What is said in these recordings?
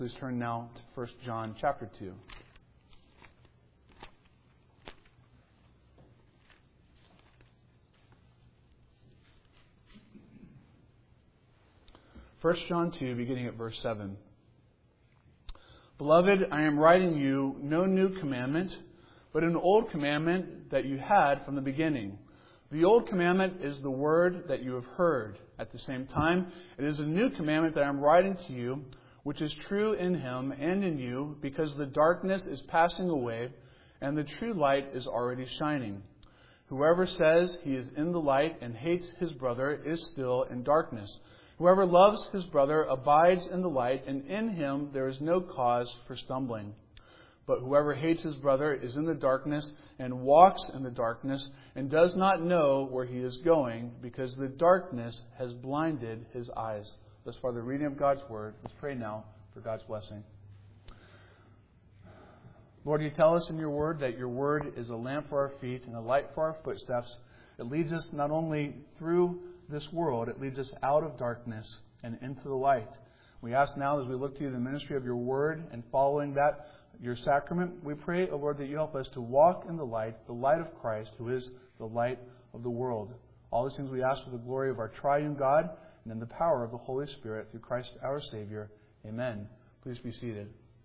Please turn now to 1 John chapter 2. First John 2, beginning at verse 7. Beloved, I am writing you no new commandment, but an old commandment that you had from the beginning. The old commandment is the word that you have heard. At the same time, it is a new commandment that I am writing to you, which is true in him and in you, because the darkness is passing away, and the true light is already shining. Whoever says he is in the light and hates his brother is still in darkness. Whoever loves his brother abides in the light, and in him there is no cause for stumbling. But whoever hates his brother is in the darkness and walks in the darkness and does not know where he is going, because the darkness has blinded his eyes. Thus far the reading of God's Word. Let's pray now for God's blessing. Lord, you tell us in your Word that your Word is a lamp for our feet and a light for our footsteps. It leads us not only through this world, it leads us out of darkness and into the light. We ask now as we look to you the ministry of your Word and following that, your sacrament, we pray, O Lord, that you help us to walk in the light of Christ, who is the light of the world. All these things we ask for the glory of our triune God and in the power of the Holy Spirit through Christ our Savior. Amen. Please be seated.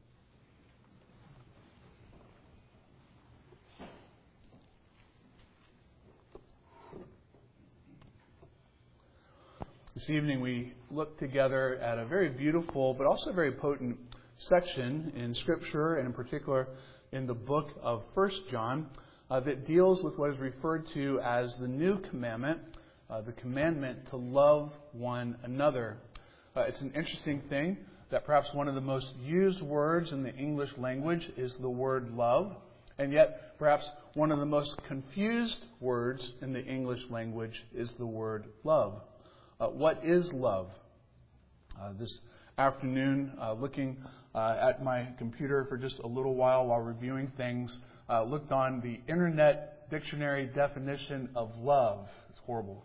This evening we look together at a very beautiful but also very potent section in Scripture, and in particular in the book of 1 John, that deals with what is referred to as the new commandment, the commandment to love one another. It's an interesting thing that perhaps one of the most used words in the English language is the word love, and yet perhaps one of the most confused words in the English language is the word love. What is love? This afternoon, looking at my computer for just a little while reviewing things, looked on the Internet Dictionary definition of love. It's horrible.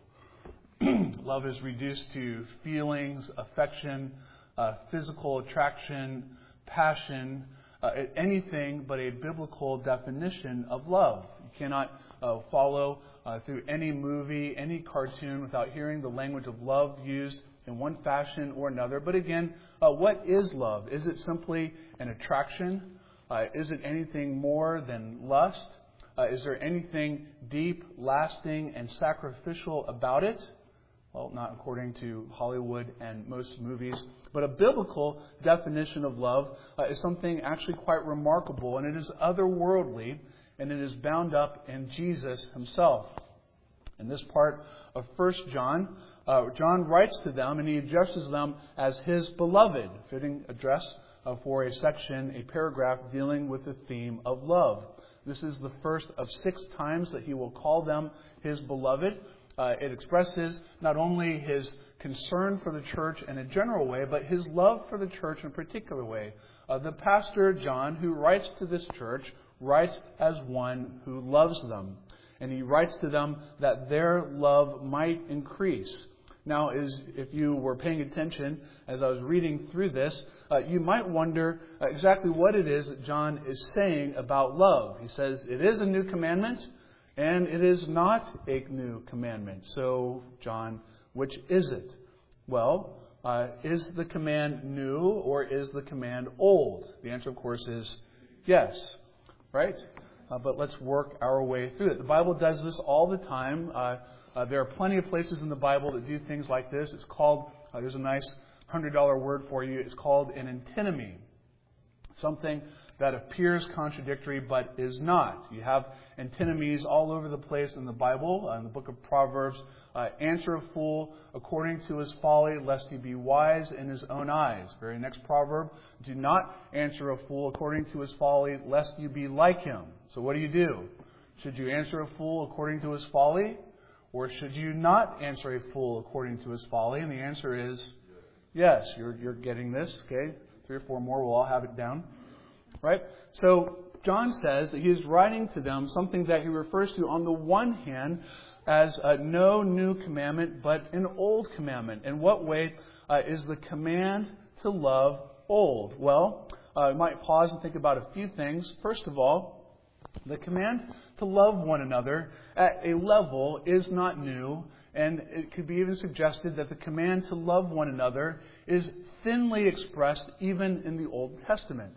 Love is reduced to feelings, affection, physical attraction, passion, anything but a biblical definition of love. You cannot follow through any movie, any cartoon without hearing the language of love used in one fashion or another. But again, what is love? Is it simply an attraction? Is it anything more than lust? Is there anything deep, lasting, and sacrificial about it? Well, not according to Hollywood and most movies. But a biblical definition of love is something actually quite remarkable, and it is otherworldly, and it is bound up in Jesus himself. In this part of 1 John, John writes to them, and he addresses them as his beloved, fitting address for a section, a paragraph dealing with the theme of love. This is the first of 6 times that he will call them his beloved. It expresses not only his concern for the church in a general way, but his love for the church in a particular way. The pastor, John, who writes to this church, writes as one who loves them. And he writes to them that their love might increase. Now, if you were paying attention as I was reading through this, you might wonder exactly what it is that John is saying about love. He says it is a new commandment, and it is not a new commandment. So, John, which is it? Well, is the command new or is the command old? The answer, of course, is yes. Right? But let's work our way through it. The Bible does this all the time. There are plenty of places in the Bible that do things like this. It's called, there's a nice $100 word for you. It's called an antinomy. Something that appears contradictory but is not. You have antinomies all over the place in the Bible. In the book of Proverbs, answer a fool according to his folly, lest he be wise in his own eyes. Very next proverb, do not answer a fool according to his folly, lest you be like him. So what do? Should you answer a fool according to his folly? Or should you not answer a fool according to his folly? And the answer is yes. You're getting this, okay? 3 or 4 more, we'll all have it down. Right? So John says that he is writing to them something that he refers to on the one hand as no new commandment, but an old commandment. In what way is the command to love old? Well, you might pause and think about a few things. First of all, the command to love one another at a level is not new, and it could be even suggested that the command to love one another is thinly expressed even in the Old Testament.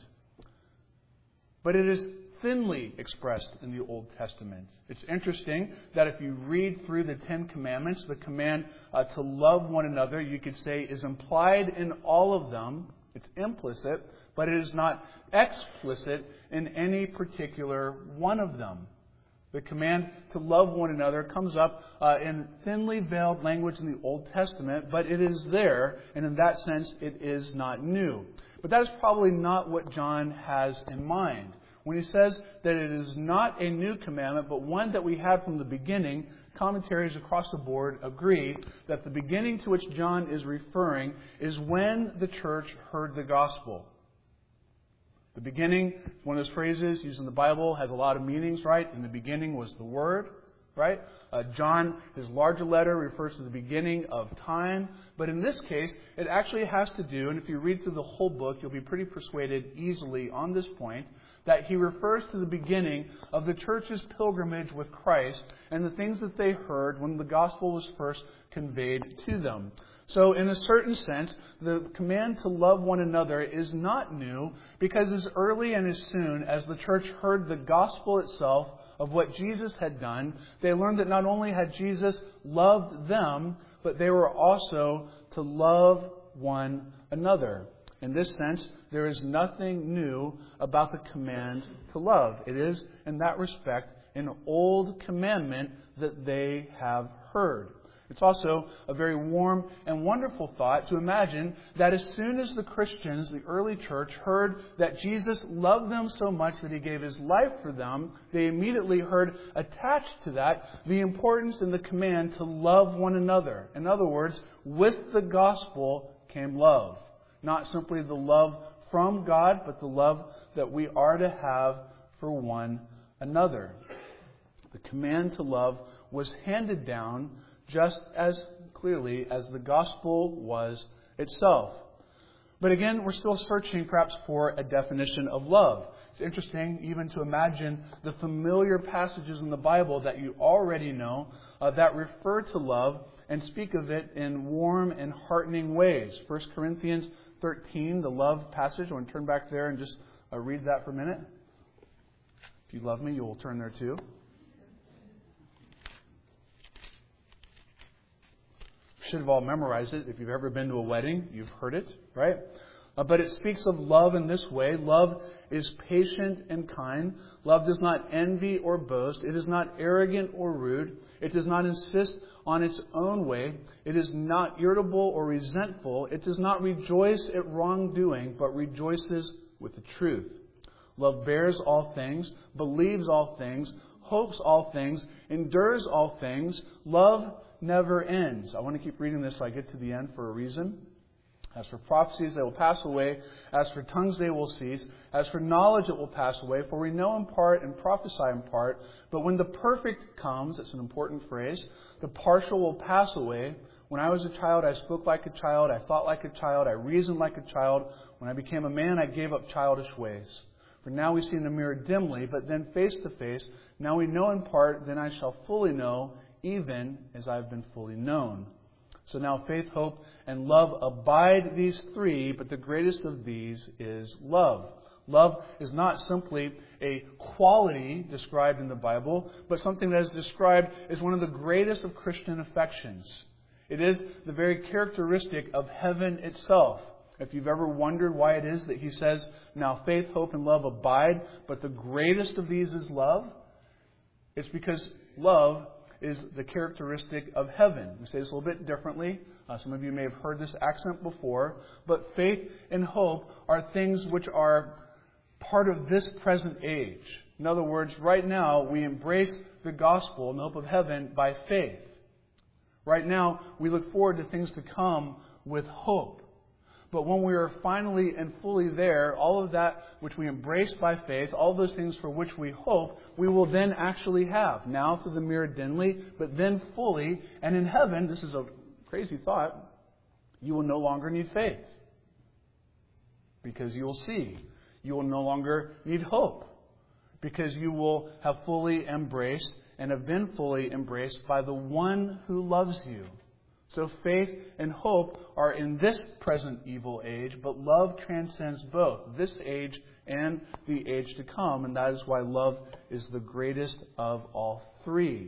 But it is thinly expressed in the Old Testament. It's interesting that if you read through the Ten Commandments, the command to love one another, you could say, is implied in all of them. It's implicit, but it is not explicit in any particular one of them. The command to love one another comes up in thinly veiled language in the Old Testament, but it is there, and in that sense, it is not new. But that is probably not what John has in mind. When he says that it is not a new commandment, but one that we had from the beginning, commentaries across the board agree that the beginning to which John is referring is when the church heard the gospel. The beginning, one of those phrases used in the Bible, has a lot of meanings, right? In the beginning was the Word, right? John, his larger letter, refers to the beginning of time. But in this case, it actually has to do, and if you read through the whole book, you'll be pretty persuaded easily on this point, that he refers to the beginning of the church's pilgrimage with Christ and the things that they heard when the gospel was first conveyed to them. So in a certain sense, the command to love one another is not new, because as early and as soon as the church heard the gospel itself of what Jesus had done, they learned that not only had Jesus loved them, but they were also to love one another. In this sense, there is nothing new about the command to love. It is, in that respect, an old commandment that they have heard. It's also a very warm and wonderful thought to imagine that as soon as the Christians, the early church, heard that Jesus loved them so much that he gave his life for them, they immediately heard attached to that the importance and the command to love one another. In other words, with the gospel came love. Not simply the love from God, but the love that we are to have for one another. The command to love was handed down just as clearly as the gospel was itself. But again, we're still searching perhaps for a definition of love. It's interesting even to imagine the familiar passages in the Bible that you already know that refer to love and speak of it in warm and heartening ways. 1 Corinthians 13, the love passage. I want to turn back there and just read that for a minute. If you love me, you will turn there too. Should have all memorized it. If you've ever been to a wedding, you've heard it, right? But it speaks of love in this way. Love is patient and kind. Love does not envy or boast. It is not arrogant or rude. It does not insist on its own way. It is not irritable or resentful. It does not rejoice at wrongdoing, but rejoices with the truth. Love bears all things, believes all things, hopes all things, endures all things. Love never ends. I want to keep reading this so I get to the end for a reason. As for prophecies, they will pass away. As for tongues, they will cease. As for knowledge, it will pass away. For we know in part and prophesy in part. But when the perfect comes, it's an important phrase, the partial will pass away. When I was a child, I spoke like a child. I thought like a child. I reasoned like a child. When I became a man, I gave up childish ways. For now we see in a mirror dimly, but then face to face. Now we know in part, then I shall fully know, even as I have been fully known. So now faith, hope, and love abide, these three, but the greatest of these is love. Love is not simply a quality described in the Bible, but something that is described as one of the greatest of Christian affections. It is the very characteristic of heaven itself. If you've ever wondered why it is that he says, now faith, hope, and love abide, but the greatest of these is love, it's because love is the characteristic of heaven. We say this a little bit differently. Some of you may have heard this accent before. But faith and hope are things which are part of this present age. In other words, right now we embrace the gospel and the hope of heaven by faith. Right now we look forward to things to come with hope. But when we are finally and fully there, all of that which we embrace by faith, all those things for which we hope, we will then actually have. Now through the mirror dimly, but then fully. And in heaven, this is a crazy thought, you will no longer need faith. because you will see. You will no longer need hope, because you will have fully embraced and have been fully embraced by the one who loves you. So faith and hope are in this present evil age, but love transcends both this age and the age to come, and that is why love is the greatest of all three.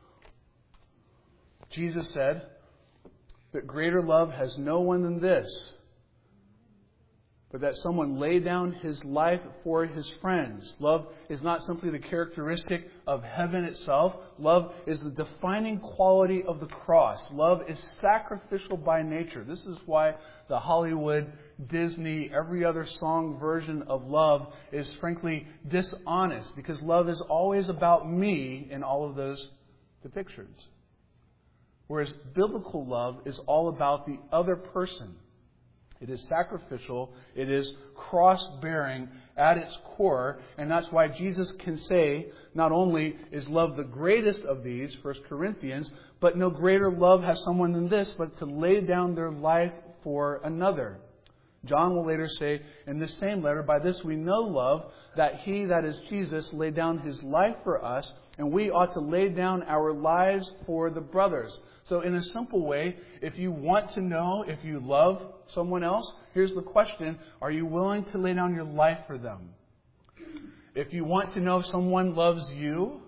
Jesus said that greater love has no one than this, but that someone lay down his life for his friends. Love is not simply the characteristic of heaven itself. Love is the defining quality of the cross. Love is sacrificial by nature. This is why the Hollywood, Disney, every other song version of love is frankly dishonest, because love is always about me in all of those depictions. Whereas biblical love is all about the other person. It is sacrificial. It is cross-bearing at its core. And that's why Jesus can say, not only is love the greatest of these, 1 Corinthians, but no greater love has someone than this, but to lay down their life for another. John will later say in this same letter, by this we know love, that he, that is Jesus, laid down his life for us, and we ought to lay down our lives for the brothers. So in a simple way, if you want to know if you love someone else, here's the question: are you willing to lay down your life for them? If you want to know if someone loves you,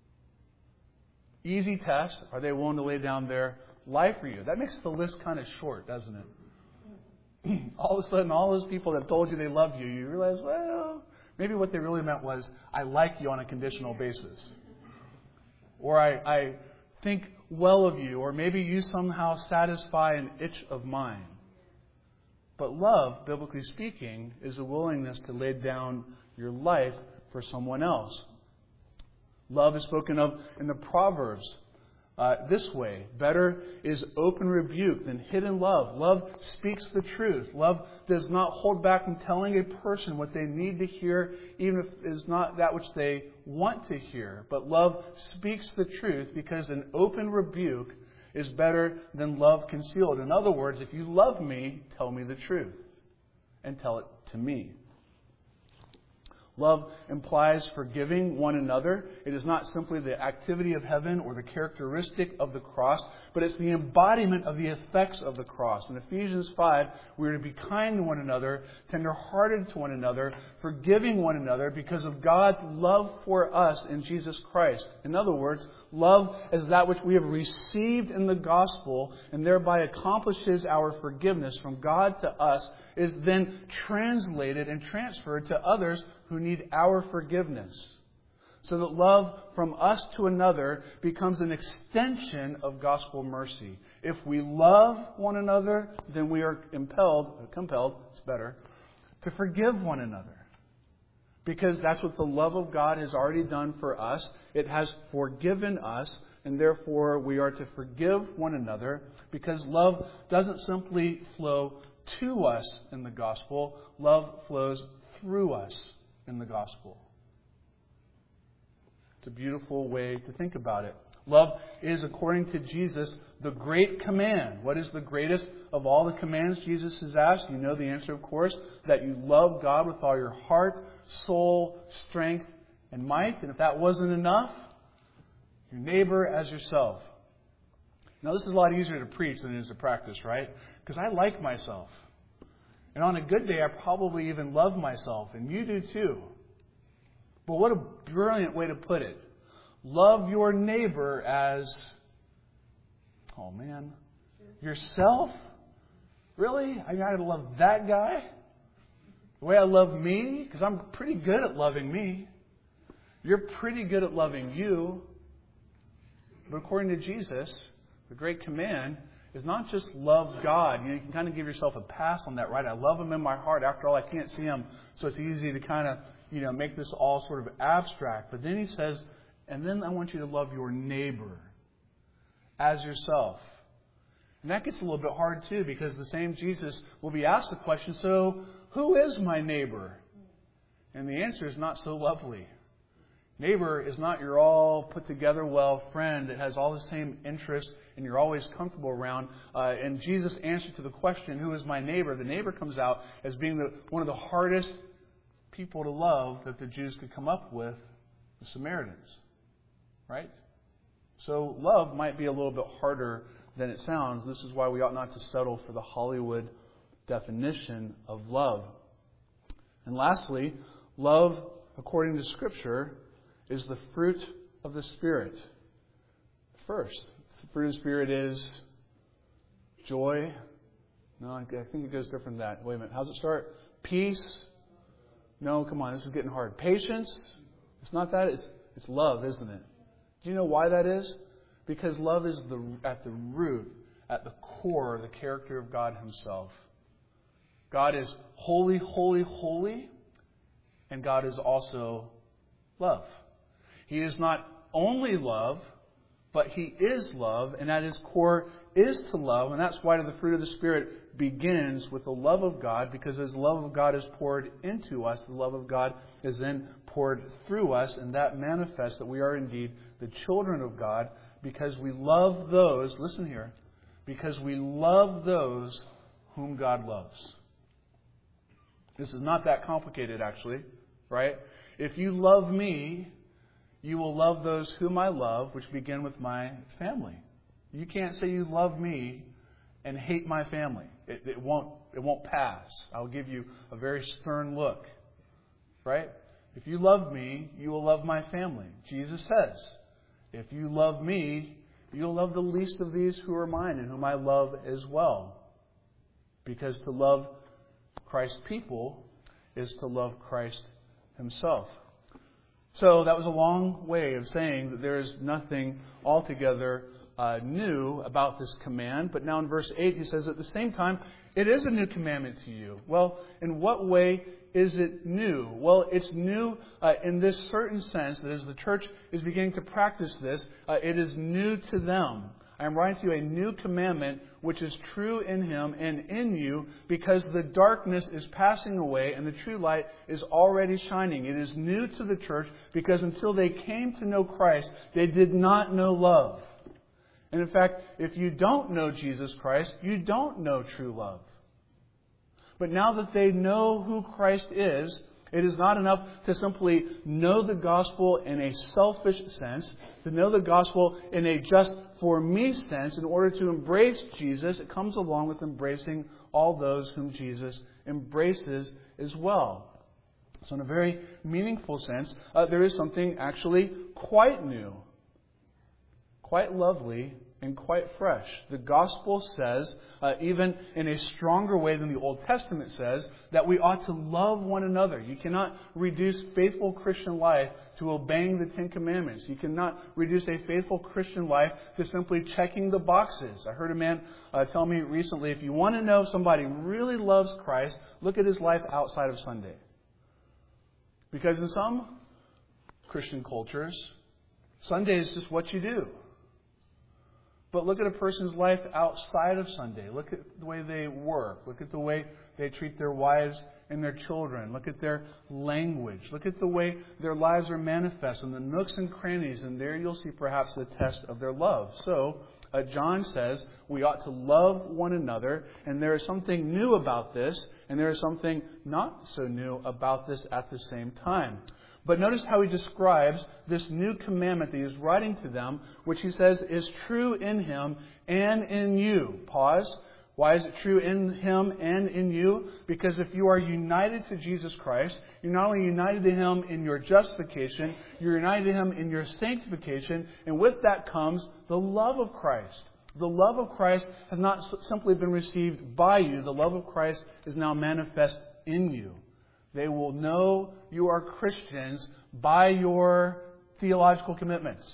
easy test: are they willing to lay down their life for you? That makes the list kind of short, doesn't it? All of a sudden, all those people that told you they love you, you realize, well, maybe what they really meant was, I like you on a conditional basis. Or I think well of you, or maybe you somehow satisfy an itch of mine. But love, biblically speaking, is a willingness to lay down your life for someone else. Love is spoken of in the Proverbs this way: better is open rebuke than hidden love. Love speaks the truth. Love does not hold back from telling a person what they need to hear, even if it is not that which they want to hear. But love speaks the truth, because an open rebuke is better than love concealed. In other words, if you love me, tell me the truth, and tell it to me. Love implies forgiving one another. It is not simply the activity of heaven or the characteristic of the cross, but it's the embodiment of the effects of the cross. In Ephesians 5, we are to be kind to one another, tender-hearted to one another, forgiving one another because of God's love for us in Jesus Christ. In other words, love as that which we have received in the gospel and thereby accomplishes our forgiveness from God to us, is then translated and transferred to others who need our forgiveness. So that love from us to another becomes an extension of gospel mercy. If we love one another, then we are compelled, it's better, to forgive one another. Because that's what the love of God has already done for us. It has forgiven us, and therefore we are to forgive one another, because love doesn't simply flow to us in the gospel. Love flows through us in the gospel. It's a beautiful way to think about it. Love is, according to Jesus, the great command. What is the greatest of all the commands Jesus has asked? You know the answer, of course, that you love God with all your heart, soul, strength, and might. And if that wasn't enough, your neighbor as yourself. Now, this is a lot easier to preach than it is to practice, right? Because I like myself. And on a good day, I probably even love myself. And you do too. But what a brilliant way to put it. Love your neighbor as, yourself? Really? I got to love that guy? The way I love me? Because I'm pretty good at loving me. You're pretty good at loving you. But according to Jesus, the great command is not just love God. You can kind of give yourself a pass on that, right? I love Him in my heart. After all, I can't see Him, so it's easy to kind of, make this all sort of abstract. But then He says, and then I want you to love your neighbor as yourself. And that gets a little bit hard too, because the same Jesus will be asked the question, so who is my neighbor? And the answer is not so lovely. Neighbor is not your all put together well friend that has all the same interests and you're always comfortable around. And Jesus' answer to the question, who is my neighbor? The neighbor comes out as being one of the hardest people to love that the Jews could come up with, the Samaritans. Right? So love might be a little bit harder than it sounds. This is why we ought not to settle for the Hollywood definition of love. And lastly, love, according to Scripture, is the fruit of the Spirit. First, the fruit of the Spirit is joy. No, I think it goes different than that. Wait a minute. How's it start? Peace. No, come on. This is getting hard. Patience. It's not that. It's love, isn't it? Do you know why that is? Because love is at the root, at the core of the character of God Himself. God is holy, holy, holy, and God is also love. He is not only love, but He is love, and at His core is to love, and that's why the fruit of the Spirit begins with the love of God, because as the love of God is poured into us, the love of God is then poured through us, and that manifests that we are indeed the children of God, because we love those, listen here, because we love those whom God loves. This is not that complicated, actually, right? If you love me, you will love those whom I love, which begin with my family. You can't say you love me and hate my family. It won't pass. I'll give you a very stern look, right? If you love me, you will love my family. Jesus says, if you love me, you'll love the least of these who are mine and whom I love as well. Because to love Christ's people is to love Christ Himself. So that was a long way of saying that there is nothing altogether new about this command. But now in verse 8 he says, at the same time, it is a new commandment to you. Well, in what way is it new? Well, it's new in this certain sense that as the church is beginning to practice this, it is new to them. I am writing to you a new commandment which is true in Him and in you, because the darkness is passing away and the true light is already shining. It is new to the church because until they came to know Christ, they did not know love. And in fact, if you don't know Jesus Christ, you don't know true love. But now that they know who Christ is, it is not enough to simply know the gospel in a selfish sense, to know the gospel in a just for me sense. In order to embrace Jesus, it comes along with embracing all those whom Jesus embraces as well. So in a very meaningful sense, there is something actually quite new, quite lovely, and quite fresh. The gospel says, even in a stronger way than the Old Testament says, that we ought to love one another. You cannot reduce faithful Christian life to obeying the Ten Commandments. You cannot reduce a faithful Christian life to simply checking the boxes. I heard a man tell me recently, if you want to know if somebody really loves Christ, look at his life outside of Sunday. Because in some Christian cultures, Sunday is just what you do. But look at a person's life outside of Sunday. Look at the way they work. Look at the way they treat their wives and their children. Look at their language. Look at the way their lives are manifest in the nooks and crannies. And there you'll see perhaps the test of their love. So, John says we ought to love one another. And there is something new about this. And there is something not so new about this at the same time. But notice how he describes this new commandment that he is writing to them, which he says is true in Him and in you. Pause. Why is it true in Him and in you? Because if you are united to Jesus Christ, you're not only united to Him in your justification, you're united to Him in your sanctification, and with that comes the love of Christ. The love of Christ has not simply been received by you. The love of Christ is now manifest in you. They will know you are Christians by your theological commitments.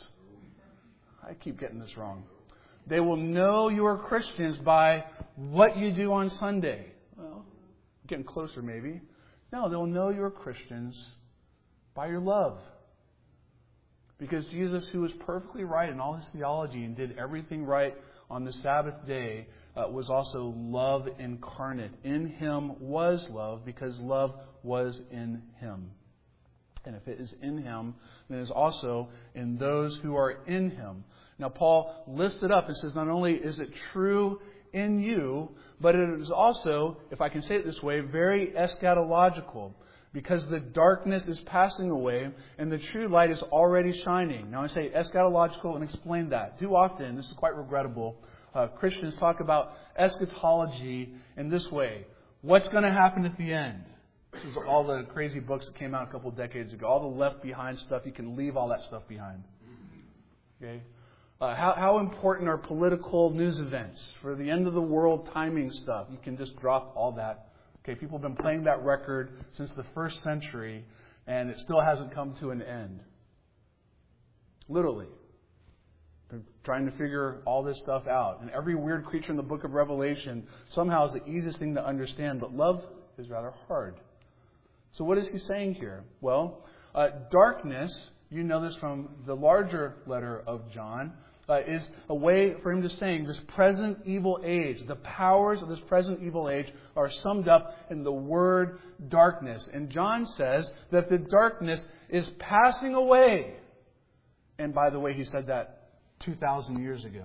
I keep getting this wrong. They will know you are Christians by what you do on Sunday. Well, getting closer maybe. No, they'll know you're Christians by your love. Because Jesus, who was perfectly right in all His theology and did everything right on the Sabbath day, was also love incarnate. In Him was love, because love was in Him. And if it is in Him, then it is also in those who are in Him. Now, Paul lifts it up and says, not only is it true in you, but it is also, if I can say it this way, very eschatological. Because the darkness is passing away and the true light is already shining. Now, I say eschatological and explain that. Too often, this is quite regrettable, Christians talk about eschatology in this way. What's going to happen at the end? This is all the crazy books that came out a couple of decades ago. All the left behind stuff, you can leave all that stuff behind. Okay? How important are political news events? For the end of the world timing stuff, you can just drop all that. Okay, people have been playing that record since the first century, and it still hasn't come to an end. Literally. They're trying to figure all this stuff out. And every weird creature in the book of Revelation somehow is the easiest thing to understand, but love is rather hard. So what is he saying here? Well, darkness, you know this from the larger letter of John, is a way for him to saying this present evil age. The powers of this present evil age are summed up in the word darkness. And John says that the darkness is passing away. And by the way, he said that 2,000 years ago.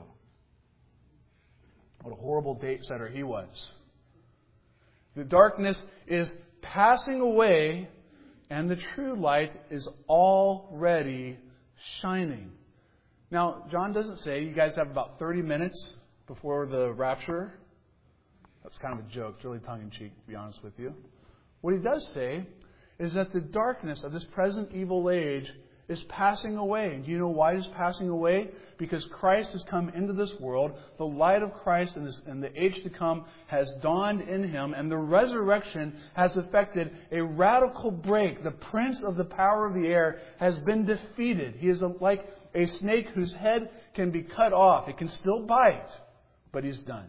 What a horrible date setter he was. The darkness is passing away, and the true light is already shining. Now, John doesn't say you guys have about 30 minutes before the rapture. That's kind of a joke. It's really tongue-in-cheek, to be honest with you. What he does say is that the darkness of this present evil age is passing away. And do you know why it's passing away? Because Christ has come into this world. The light of Christ in the age to come has dawned in Him. And the resurrection has effected a radical break. The prince of the power of the air has been defeated. He is like a snake whose head can be cut off. It can still bite, but he's done.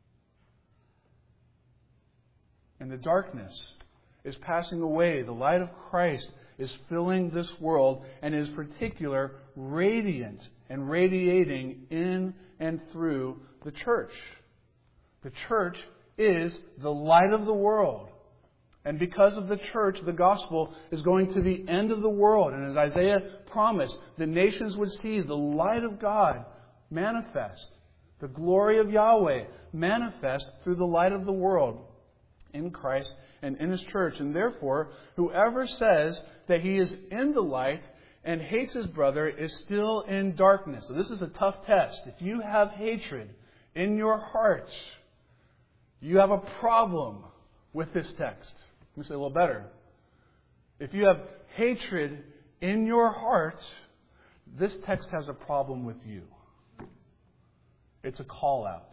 And the darkness is passing away. The light of Christ is filling this world and is particular radiant and radiating in and through the church. The church is the light of the world. And because of the church, the gospel is going to the end of the world. And as Isaiah promised, the nations would see the light of God manifest. The glory of Yahweh manifest through the light of the world in Christ and in His church. And therefore, whoever says that he is in the light and hates his brother is still in darkness. So this is a tough test. If you have hatred in your heart, you have a problem with this text. Let me say a little better. If you have hatred in your heart, this text has a problem with you. It's a call out.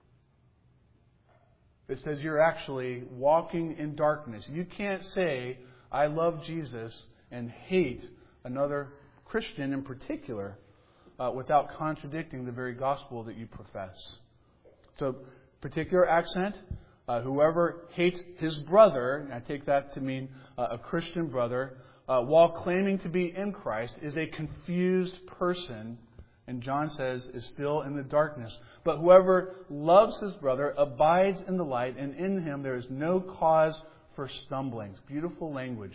It says you're actually walking in darkness. You can't say, I love Jesus and hate another Christian in particular without contradicting the very gospel that you profess. So, particular accent. Whoever hates his brother, and I take that to mean a Christian brother, while claiming to be in Christ, is a confused person, and John says is still in the darkness. But whoever loves his brother abides in the light, and in him there is no cause for stumbling. It's beautiful language.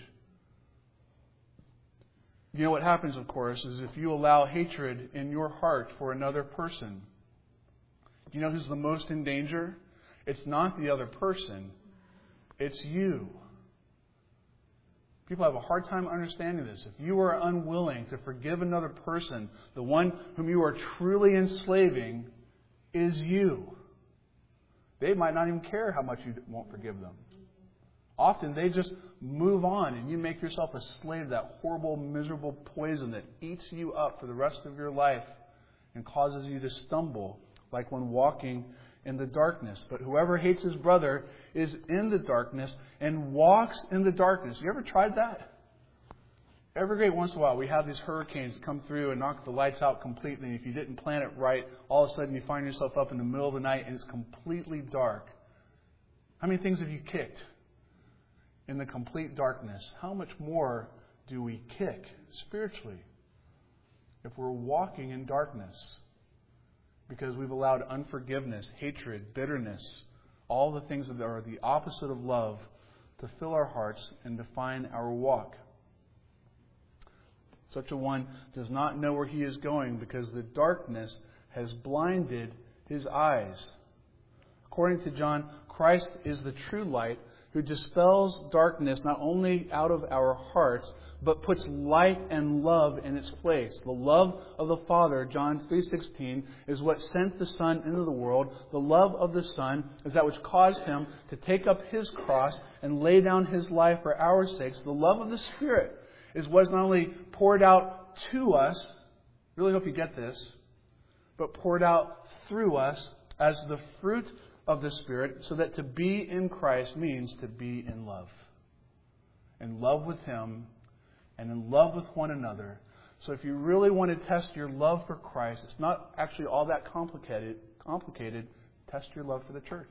You know what happens, of course, is if you allow hatred in your heart for another person, do you know who's the most in danger? It's not the other person. It's you. People have a hard time understanding this. If you are unwilling to forgive another person, the one whom you are truly enslaving is you. They might not even care how much you won't forgive them. Often they just move on and you make yourself a slave to that horrible, miserable poison that eats you up for the rest of your life and causes you to stumble like when walking in the darkness. But whoever hates his brother is in the darkness and walks in the darkness. You ever tried that? Every great once in a while we have these hurricanes come through and knock the lights out completely. And if you didn't plan it right, all of a sudden you find yourself up in the middle of the night and it's completely dark. How many things have you kicked in the complete darkness? How much more do we kick spiritually if we're walking in darkness? Because we've allowed unforgiveness, hatred, bitterness, all the things that are the opposite of love to fill our hearts and define our walk. Such a one does not know where he is going because the darkness has blinded his eyes. According to John, Christ is the true light who dispels darkness not only out of our hearts, but puts light and love in its place. The love of the Father, John 3:16, is what sent the Son into the world. The love of the Son is that which caused him to take up his cross and lay down his life for our sakes. The love of the Spirit is what is not only poured out to us, really hope you get this, but poured out through us as the fruit of the Spirit, so that to be in Christ means to be in love. In love with Him and in love with one another. So if you really want to test your love for Christ, it's not actually all that complicated. Test your love for the church.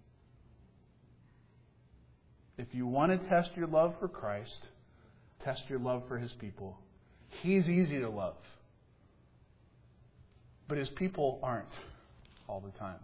If you want to test your love for Christ, test your love for His people. He's easy to love. But His people aren't all the time.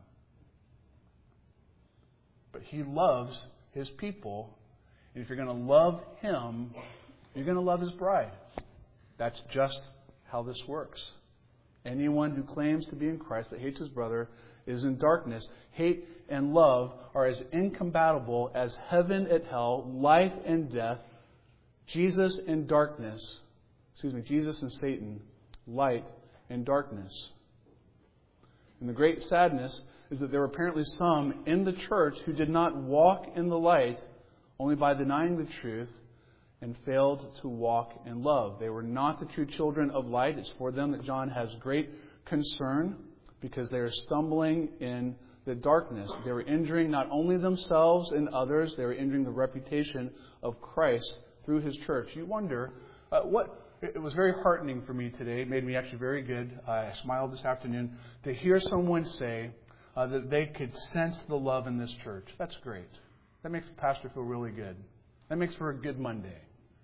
But He loves His people. And if you're going to love Him, you're going to love His bride. That's just how this works. Anyone who claims to be in Christ but hates his brother is in darkness. Hate and love are as incompatible as heaven and hell, life and death, Jesus and Satan, light and darkness. And the great sadness is that there were apparently some in the church who did not walk in the light only by denying the truth and failed to walk in love. They were not the true children of light. It's for them that John has great concern because they are stumbling in the darkness. They were injuring not only themselves and others, they were injuring the reputation of Christ through His church. You wonder, it was very heartening for me today. It made me actually very good. I smiled this afternoon to hear someone say that they could sense the love in this church. That's great. That makes the pastor feel really good. That makes for a good Monday.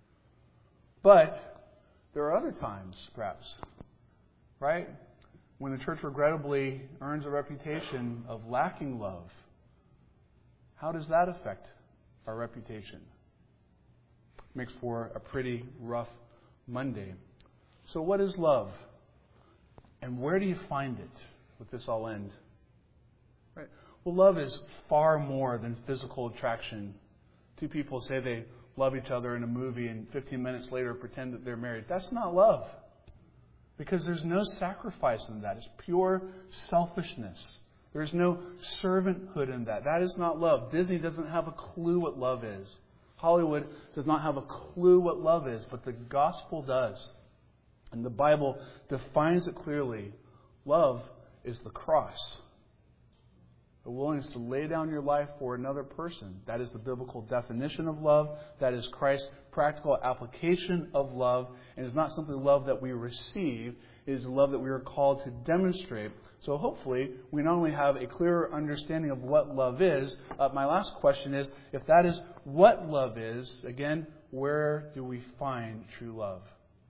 But there are other times, perhaps, right, when the church regrettably earns a reputation of lacking love. How does that affect our reputation? Makes for a pretty rough Monday. So what is love? And where do you find it? With this all end. Right? Well, love is far more than physical attraction. Two people say they love each other in a movie and 15 minutes later pretend that they're married. That's not love. Because there's no sacrifice in that. It's pure selfishness. There's no servanthood in that. That is not love. Disney doesn't have a clue what love is. Hollywood does not have a clue what love is, but the gospel does. And the Bible defines it clearly. Love is the cross. The willingness to lay down your life for another person. That is the biblical definition of love. That is Christ's practical application of love. And it's not simply love that we receive. It is love that we are called to demonstrate. So hopefully we not only have a clearer understanding of what love is. My last question is, if that is what love is, again, where do we find true love?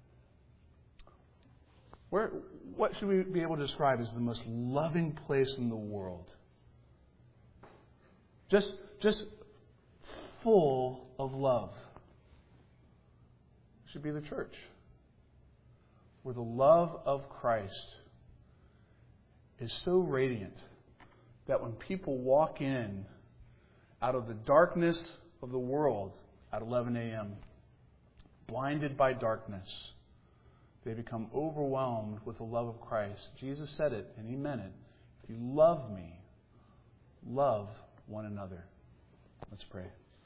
What should we be able to describe as the most loving place in the world? Just full of love. It should be the church. Where the love of Christ is so radiant that when people walk in out of the darkness of the world at 11 a.m., blinded by darkness, they become overwhelmed with the love of Christ. Jesus said it, and He meant it. If you love me, love one another. Let's pray.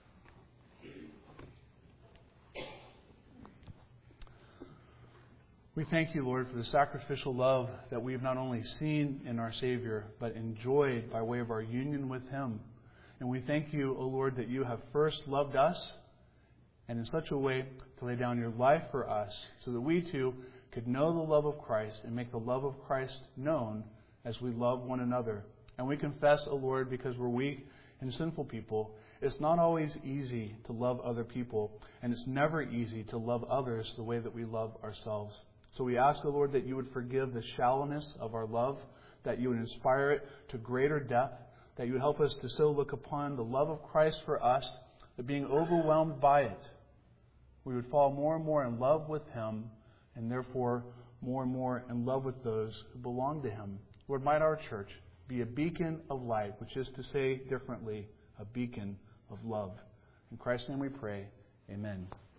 We thank you, Lord, for the sacrificial love that we've not only seen in our Savior, but enjoyed by way of our union with Him. And we thank you, O Lord, that you have first loved us, and in such a way to lay down your life for us, so that we too could know the love of Christ and make the love of Christ known as we love one another. And we confess, O Lord, because we're weak and sinful people, it's not always easy to love other people, and it's never easy to love others the way that we love ourselves. So we ask, O Lord, that you would forgive the shallowness of our love, that you would inspire it to greater depth, that you would help us to so look upon the love of Christ for us, that being overwhelmed by it, we would fall more and more in love with Him, and therefore more and more in love with those who belong to Him. Lord, might our church be a beacon of light, which is to say differently, a beacon of love. In Christ's name we pray. Amen.